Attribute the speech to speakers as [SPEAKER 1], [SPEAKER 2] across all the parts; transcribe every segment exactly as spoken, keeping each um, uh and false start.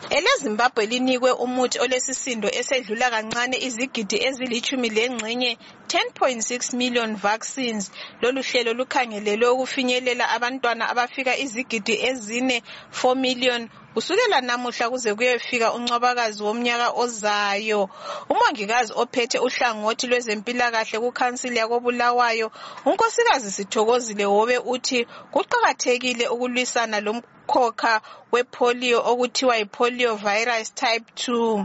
[SPEAKER 1] EleZimbabwe linikwe umuthi olesisindo esedlula kancane izigidi ezilithumi lengxenye ten point six million vaccines. Lolu hlelo lukhangelelwe ukufinyelela abantwana abafika izigidi ezine four million kusukela namuhla kuze kuyefika uNcwabakazi womnyaka ozayo. Umongikazi ophethe uhlangothi lwezempilakahle kukhansili yakoBulawayo, uNkosikazi Sithokozile Hobe, uthi kuqakathekile ukulwisana lomkhokha wepolio okuthiwa yipolio virus type two.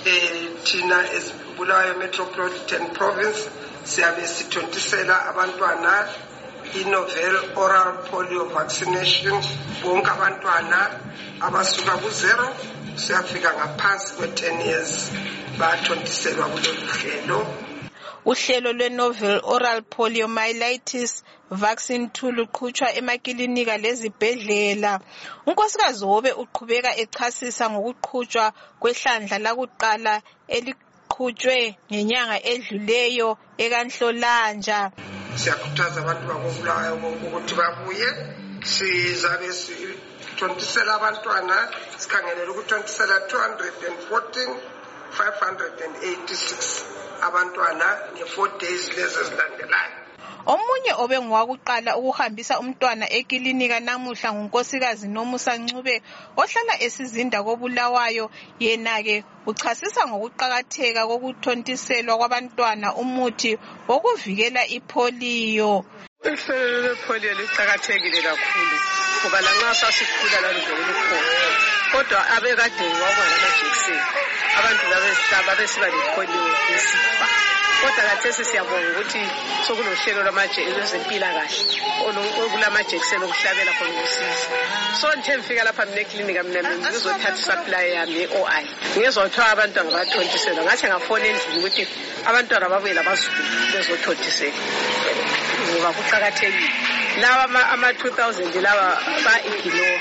[SPEAKER 2] Thina eBulawayo Metropolitan Province siyabe sithontisela abantwana i-novel oral polio vaccination. Bonke abantwana abasuka ku-zero siyafika ngaphansi kwe-ten years bathontiselwa kulolu hlelo.
[SPEAKER 1] Uhlelo lwe-novel oral poliomyelitis vaccine two luqhutshwa emakilinika lezibhedlela. uNkosikazi Hobe uqhubeka echasisa ngokuqhutshwa kwehlandla lakuqala eliqhutshwe ngenyanga edluleyo ekanhlolanja.
[SPEAKER 2] Siyakhuthaza abantu bakoBulawayo ukuthi babuye, sizabe sithontisela abantwana, sikhangelela ukuthontisela two hundred fourteen five hundred eighty-six abantwana nge-four days lezi ezilandelayo.
[SPEAKER 1] Omunye obe ngowakuqala ukuhambisa umntwana ekilinika namuhla nguNkosikazi Nomusa Ncube ohlala esizinda koBulawayo. Yena-ke uchasisa ngokuqakatheka kokuthontiselwa kwabantwana umuthi wokuvikela ipolio.
[SPEAKER 3] Uhlelo lwepolio liqakathekile kakhulu ngoba lanxa sasikhula laluzolukhona, kodwa abekade wabona amajekiseni abantu babesiba lepolio besifa. Kodwa kathesi siyabonga ukuthi sokunohlelo lwezempilakahle okulamajekiseni okuhlabela khona usizo. So nje ngifika lapha mina eklinika mina ngizothatha supply yami ye-O I. Ngizothola abantwana bathontiselwa. Ngathi ngafona endlini ukuthi abantwana babuye labazukulu bezothontiselwa. Ngoba kuqakathekile. Laba ama two thousand laba ba-ignore.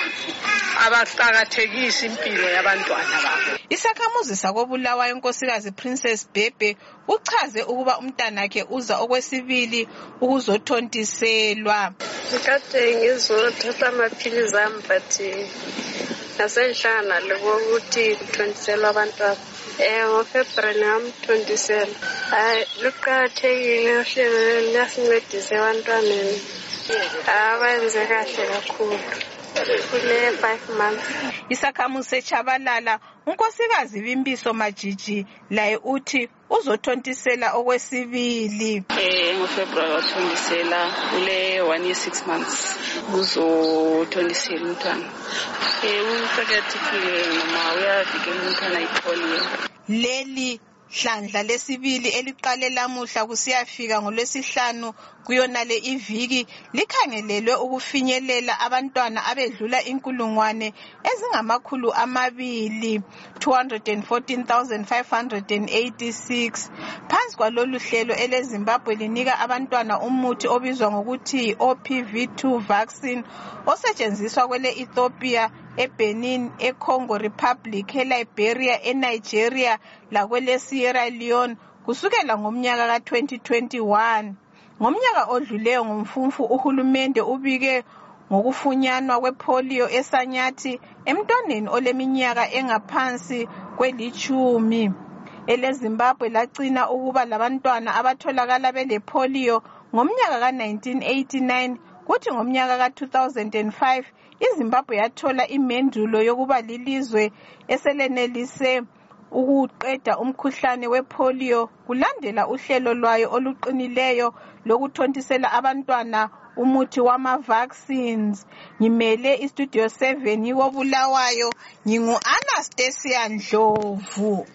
[SPEAKER 3] Abaqakathekisa impilo yabantwana babo.
[SPEAKER 1] Isakhamuzi sakoBulawayo uNkosikazi Princess Bhebhe uchaze ukuba umntanakhe uza okwesibili ukuzothontiselwa.
[SPEAKER 4] Ngikade ngizothatha amaphilizi ami but nasenhlangana lokuthi kuthontiselwa abantwana. Eh ngoFebruary ngamthontisela. Hayi luqakathekile uhlelo liyasincedisa abantwaneni. Abenze kahle kakhulu. Kule five months.
[SPEAKER 1] Isakhamuzi seChabalala uNkosikazi Bimbiso Majiji laye uthi uzothontisela okwesibili.
[SPEAKER 5] Eh ngoFebruary wathontisela kule one year six months uzothontisela umntwana. Eh uqakathekile noma uyavikela umntwana ipolio.
[SPEAKER 1] Leli hlandla lesibili eliqale lamuhla kusiyafika ngolwesihlanu kuyonale iviki likhangelelwe ukufinyelela abantwana abedlula inkulungwane ezingamakhulu amabili two hundred fourteen thousand five hundred eighty-six. Phansi kwalolu hlelo eleZimbabwe linika abantwana umuthi obizwa ngokuthi O P V two vaccine osetshenziswa kwele Ethiopia, eBenin, eCongo Republic, eLiberia, eNigeria lakwele Sierra Leone kusukela ngomnyaka ka twenty twenty-one. Ngomnyaka odluleyo ngomfumfu uhulumende ubike ngokufunyanwa kwepolio eSanyathi emntwaneni oleminyaka engaphansi kwelitshumi. EleZimbabwe lagcina ukuba labantwana abatholakala belepolio ngomnyaka ka nineteen eighty-nine, kuthi ngomnyaka ka two thousand five iZimbabwe yathola imendulo yokuba lilizwe eselenelise ukuqeda umkhuhlane wepolio kulandela uhlelo lwayo oluqinileyo lokuthontisela abantwana umuthi wama-vaccines. Ngimele istudio seven koBulawayo, ngingu Anastasia Ndlovu.